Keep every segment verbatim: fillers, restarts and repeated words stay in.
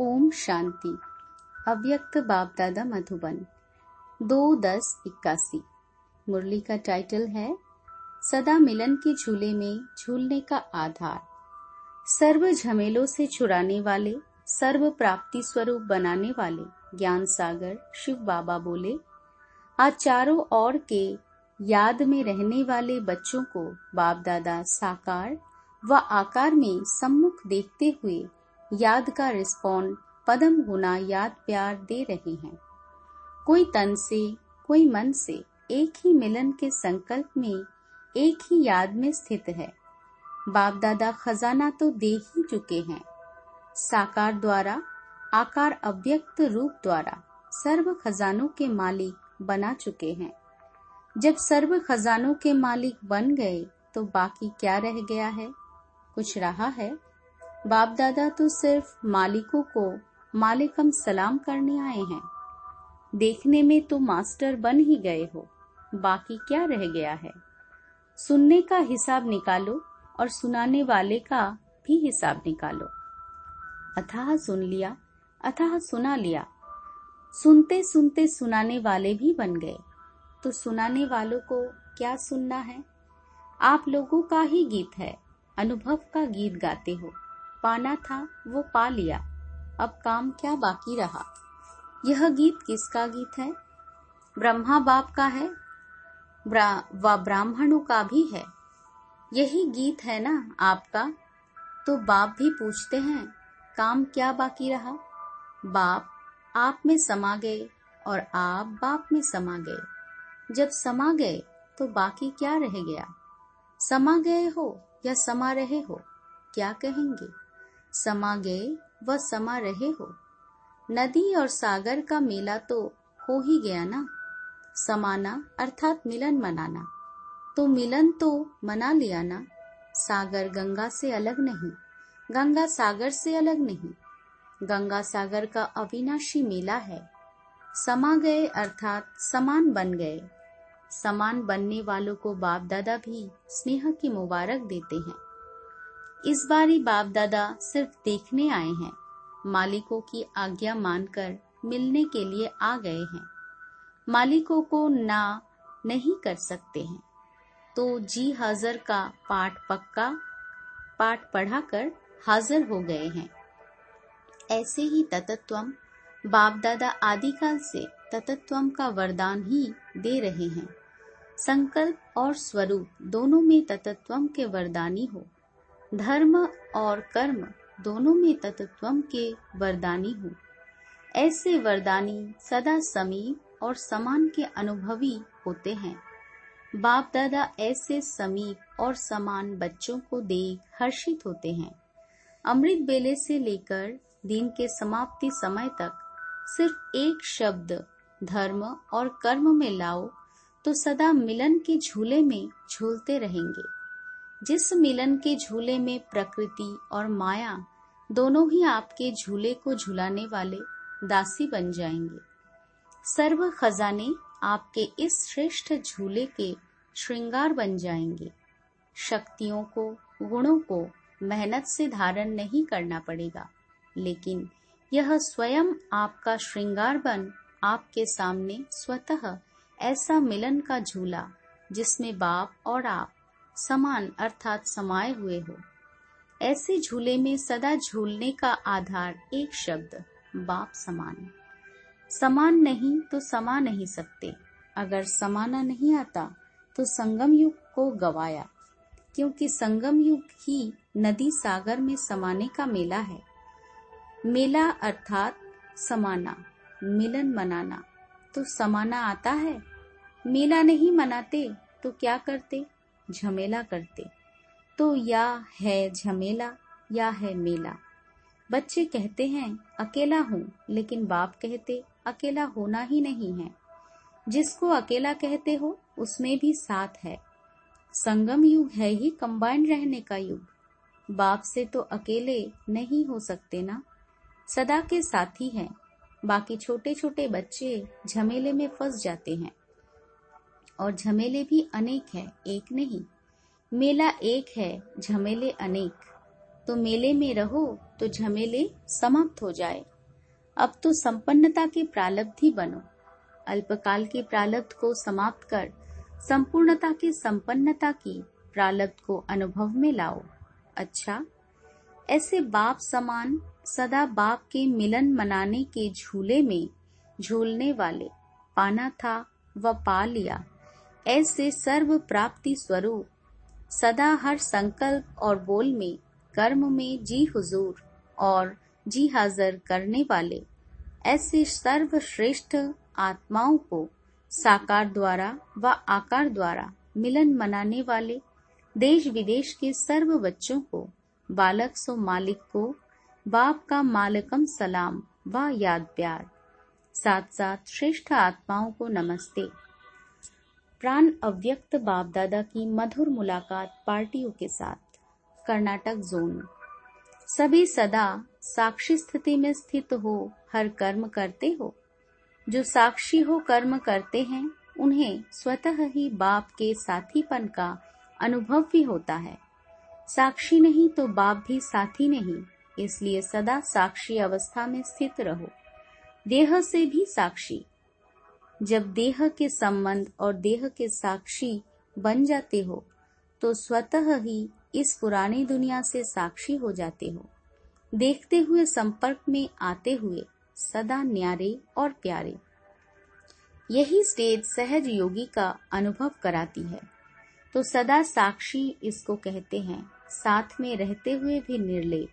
ओम शांति। अव्यक्त बाप दादा मधुबन दो दस इक्यासी। मुरली का टाइटल है सदा मिलन के झूले में झूलने का आधार। सर्व झमेलों से छुड़ाने वाले, सर्व प्राप्ति स्वरूप बनाने वाले ज्ञान सागर शिव बाबा बोले, आज चारों ओर के याद में रहने वाले बच्चों को बाप दादा साकार व आकार में सम्मुख देखते हुए याद का रिस्पॉन्ड पदम गुना याद प्यार दे रहे हैं। कोई तन से कोई मन से एक ही मिलन के संकल्प में एक ही याद में स्थित है। बाप दादा खजाना तो दे ही चुके हैं। साकार द्वारा आकार अव्यक्त रूप द्वारा सर्व खजानों के मालिक बना चुके हैं। जब सर्व खजानों के मालिक बन गए तो बाकी क्या रह गया है? कुछ रहा है? बाप दादा तो सिर्फ मालिकों को मालिकम सलाम करने आए हैं। देखने में तो मास्टर बन ही गए हो, बाकी क्या रह गया है? सुनने का हिसाब निकालो और सुनाने वाले का भी हिसाब निकालो। अथाह सुन लिया, अथाह सुना लिया। सुनते सुनते सुनाने वाले भी बन गए, तो सुनाने वालों को क्या सुनना है? आप लोगों का ही गीत है, अनुभव का गीत गाते हो। पाना था वो पा लिया, अब काम क्या बाकी रहा? यह गीत किसका गीत है? ब्रह्मा बाप का है व ब्राह्मणों का भी है। यही गीत है ना आपका। तो बाप भी पूछते हैं, काम क्या बाकी रहा? बाप आप में समा गए और आप बाप में समा गए। जब समा गए तो बाकी क्या रह गया? समा गए हो या समा रहे हो, क्या कहेंगे? समा गए व समा रहे हो। नदी और सागर का मेला तो हो ही गया ना। समाना अर्थात मिलन मनाना, तो मिलन तो मना लिया ना। सागर गंगा से अलग नहीं, गंगा सागर से अलग नहीं। गंगा सागर का अविनाशी मेला है। समा गए अर्थात समान बन गए। समान बनने वालों को बाप दादा भी स्नेह की मुबारक देते हैं। इस बारी बाप दादा सिर्फ देखने आए हैं, मालिकों की आज्ञा मानकर मिलने के लिए आ गए हैं। मालिकों को ना नहीं कर सकते हैं, तो जी हाजिर का पाठ पक्का पाठ पढ़ाकर हाजिर हो गए हैं। ऐसे ही ततत्वम बाप दादा आदिकाल से ततत्वम का वरदान ही दे रहे हैं। संकल्प और स्वरूप दोनों में ततत्वम के वरदानी हो। धर्म और कर्म दोनों में ततत्वम के वरदानी हो। ऐसे वरदानी सदा समीप और समान के अनुभवी होते हैं। बाप दादा ऐसे समीप और समान बच्चों को देख हर्षित होते हैं। अमृत बेले से लेकर दिन के समाप्ति समय तक सिर्फ एक शब्द धर्म और कर्म में लाओ तो सदा मिलन के झूले में झूलते रहेंगे। जिस मिलन के झूले में प्रकृति और माया दोनों ही आपके झूले को झुलाने वाले दासी बन जाएंगे। सर्व खजाने आपके इस श्रेष्ठ झूले के श्रृंगार बन जाएंगे। शक्तियों को, गुणों को मेहनत से धारण नहीं करना पड़ेगा, लेकिन यह स्वयं आपका श्रृंगार बन आपके सामने स्वतः ऐसा मिलन का झूला जिसमें बाप और आप समान अर्थात समाये हुए हो। ऐसे झूले में सदा झूलने का आधार एक शब्द बाप समान। समान नहीं तो समा नहीं सकते। अगर समाना नहीं आता तो संगम युग को गवाया, क्योंकि संगम युग ही नदी सागर में समाने का मेला है। मेला अर्थात समाना, मिलन मनाना। तो समाना आता है। मेला नहीं मनाते तो क्या करते? झमेला करते। तो या है झमेला या है मेला। बच्चे कहते हैं अकेला हूँ, लेकिन बाप कहते अकेला होना ही नहीं है। जिसको अकेला कहते हो उसमें भी साथ है। संगम युग है ही कंबाइंड रहने का युग। बाप से तो अकेले नहीं हो सकते ना, सदा के साथी हैं। बाकी छोटे छोटे बच्चे झमेले में फंस जाते हैं, और झमेले भी अनेक है, एक नहीं। मेला एक है, झमेले अनेक। तो मेले में रहो तो झमेले समाप्त हो जाए। अब तो संपन्नता के प्रालब्धि बनो। अल्पकाल के प्रालब्ध को समाप्त कर संपूर्णता की संपन्नता की प्रालब्ध को अनुभव में लाओ। अच्छा, ऐसे बाप समान सदा बाप के मिलन मनाने के झूले में झूलने वाले पाना था व पा लिया। ऐसे सर्व प्राप्ति स्वरूप सदा हर संकल्प और बोल में कर्म में जी हुजूर और जी हाजिर करने वाले ऐसे सर्वश्रेष्ठ आत्माओं को साकार द्वारा व आकार द्वारा मिलन मनाने वाले देश विदेश के सर्व बच्चों को, बालक सो मालिक को बाप का मालकम सलाम व याद प्यार। साथ साथ श्रेष्ठ आत्माओं को नमस्ते। प्राण अव्यक्त बाप दादा की मधुर मुलाकात पार्टियों के साथ। कर्नाटक जोन। सभी सदा साक्षी स्थिति में स्थित हो हर कर्म करते हो। जो साक्षी हो कर्म करते हैं उन्हें स्वतः ही बाप के साथीपन का अनुभव भी होता है। साक्षी नहीं तो बाप भी साथी नहीं, इसलिए सदा साक्षी अवस्था में स्थित रहो। देह से भी साक्षी। जब देह के संबंध और देह के साक्षी बन जाते हो तो स्वतः ही इस पुरानी दुनिया से साक्षी हो जाते हो। देखते हुए संपर्क में आते हुए सदा न्यारे और प्यारे। यही स्टेज सहज योगी का अनुभव कराती है। तो सदा साक्षी इसको कहते हैं, साथ में रहते हुए भी निर्लेप।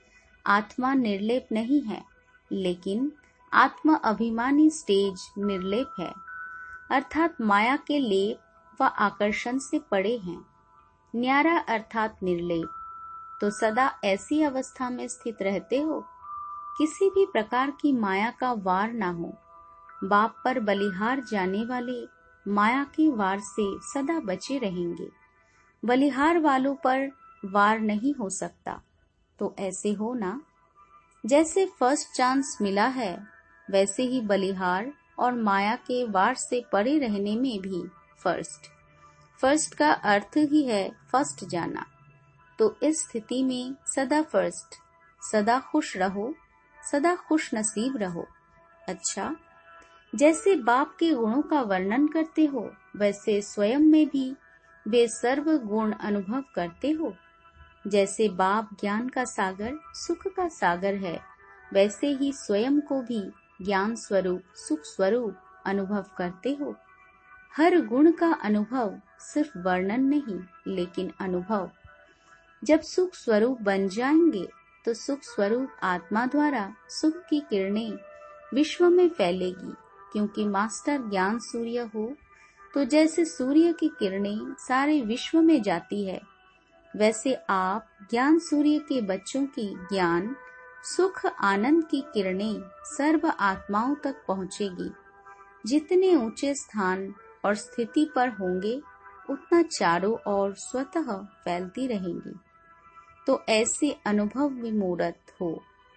आत्मा निर्लेप नहीं है, लेकिन आत्मा अभिमानी स्टेज निर्लेप है, अर्थात माया के लेप व आकर्षण से पड़े हैं। न्यारा अर्थात निर्लेप। तो सदा ऐसी अवस्था में स्थित रहते हो, किसी भी प्रकार की माया का वार ना हो। बाप पर बलिहार जाने वाले माया के वार से सदा बचे रहेंगे। बलिहार वालों पर वार नहीं हो सकता। तो ऐसे हो ना, जैसे फर्स्ट चांस मिला है वैसे ही बलिहार और माया के वार से परे रहने में भी फर्स्ट। फर्स्ट का अर्थ ही है फर्स्ट जाना। तो इस स्थिति में सदा फर्स्ट, सदा खुश रहो, सदा खुश नसीब रहो। अच्छा, जैसे बाप के गुणों का वर्णन करते हो वैसे स्वयं में भी वे सर्व गुण अनुभव करते हो। जैसे बाप ज्ञान का सागर, सुख का सागर है, वैसे ही स्वयं को भी ज्ञान स्वरूप, सुख स्वरूप अनुभव करते हो। हर गुण का अनुभव सिर्फ वर्णन नहीं, लेकिन अनुभव। जब सुख स्वरूप बन जाएंगे तो सुख स्वरूप आत्मा द्वारा सुख की किरणें विश्व में फैलेगी। क्योंकि मास्टर ज्ञान सूर्य हो, तो जैसे सूर्य की किरणें सारे विश्व में जाती है, वैसे आप ज्ञान सूर्य के बच्चों की ज्ञान, सुख, आनंद की किरणें सर्व आत्माओं तक पहुंचेगी। जितने ऊंचे स्थान और स्थिति पर होंगे उतना चारों ओर स्वतः फैलती रहेंगी। तो ऐसे अनुभव विमूर्त हो।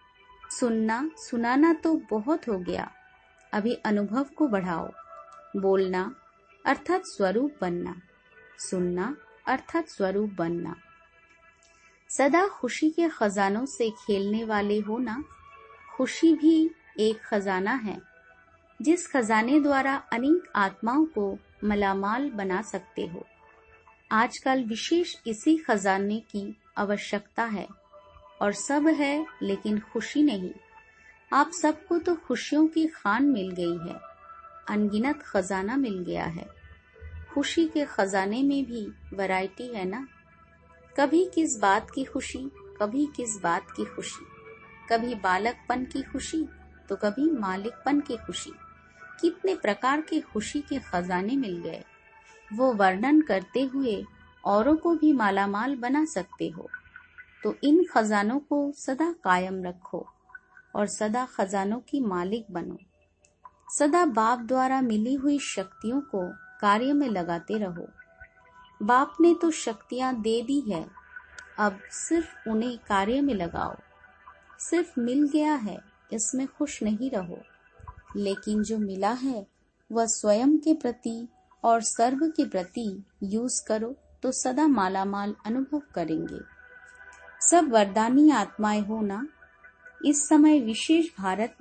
सुनना सुनाना तो बहुत हो गया, अभी अनुभव को बढ़ाओ। बोलना अर्थात स्वरूप बनना, सुनना अर्थात स्वरूप बनना। सदा खुशी के खजानों से खेलने वाले हो ना। खुशी भी एक खजाना है, जिस खजाने द्वारा अनेक आत्माओं को मलामाल बना सकते हो। आजकल विशेष इसी खजाने की आवश्यकता है। और सब है लेकिन खुशी नहीं। आप सबको तो खुशियों की खान मिल गई है, अनगिनत खजाना मिल गया है। खुशी के खजाने में भी वैरायटी है ना। कभी किस बात की खुशी, कभी किस बात की खुशी, कभी बालकपन की खुशी तो कभी मालिकपन की खुशी। कितने प्रकार के खुशी के खजाने मिल गए। वो वर्णन करते हुए औरों को भी मालामाल बना सकते हो। तो इन खजानों को सदा कायम रखो और सदा खजानों की मालिक बनो। सदा बाप द्वारा मिली हुई शक्तियों को कार्य में लगाते रहो। बाप ने तो शक्तियां दे दी है, अब सिर्फ उन्हें कार्य में लगाओ। सिर्फ मिल गया है इसमें खुश नहीं रहो, लेकिन जो मिला है वह स्वयं के प्रति और सर्व के प्रति यूज करो तो सदा मालामाल अनुभव करेंगे। सब वरदानी आत्माएं हो ना। इस समय विशेष भारत में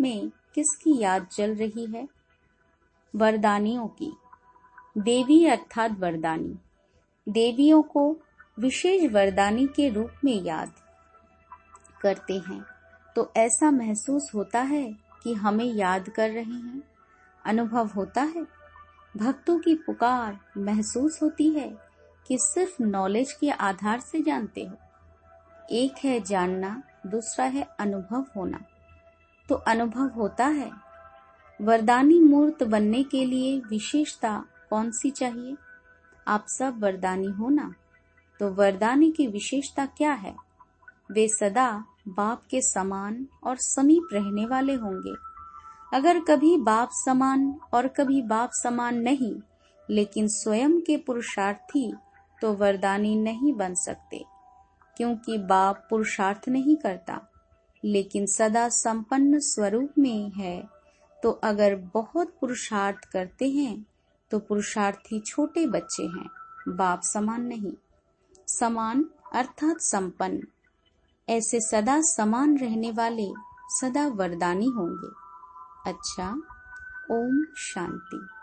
किसकी याद जल रही है? वरदानियों की। देवी अर्थात वरदानी। देवियों को विशेष वरदानी के रूप में याद करते हैं तो ऐसा महसूस होता है कि हमें याद कर रहे हैं। अनुभव होता है, भक्तों की पुकार महसूस होती है कि सिर्फ नॉलेज के आधार से जानते हो। एक है जानना, दूसरा है अनुभव होना। तो अनुभव होता है। वरदानी मूर्त बनने के लिए विशेषता कौन सी चाहिए? आप सब वरदानी हो ना, तो वरदानी की विशेषता क्या है? वे सदा बाप के समान और समीप रहने वाले होंगे। अगर कभी बाप समान और कभी बाप समान नहीं, लेकिन स्वयं के पुरुषार्थी, तो वरदानी नहीं बन सकते, क्योंकि बाप पुरुषार्थ नहीं करता, लेकिन सदा संपन्न स्वरूप में है। तो अगर बहुत पुरुषार्थ करते हैं तो पुरुषार्थी छोटे बच्चे हैं, बाप समान नहीं। समान अर्थात संपन्न। ऐसे सदा समान रहने वाले सदा वरदानी होंगे। अच्छा, ओम शांति।